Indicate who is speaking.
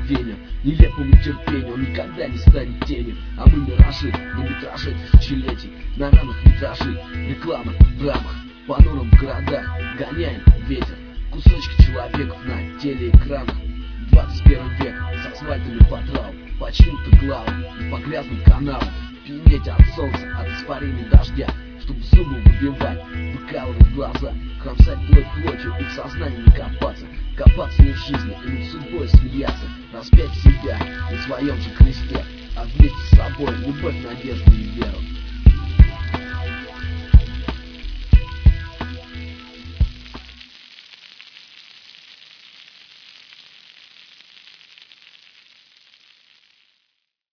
Speaker 1: вдохновением, нелепому терпению. Он никогда не станет тенью, а мы миражи, на метраже тысячелетий. На ранах витражи, реклама в рамах, панорам в городах. Гоняем ветер, кусочки человеков на телеэкранах. 21 век, с асфальтами по травам, по чьим-то главам и по грязным каналам. Пьянеть от солнца, от испарений дождя, чтобы зубы выбивать, выкалывать глаза, кромсать плоть плотью и в сознании не копаться. Копаться не в жизни и над судьбой смеяться, распять себя на своем же кресте, а вместе с собой любовь, надежду и веру.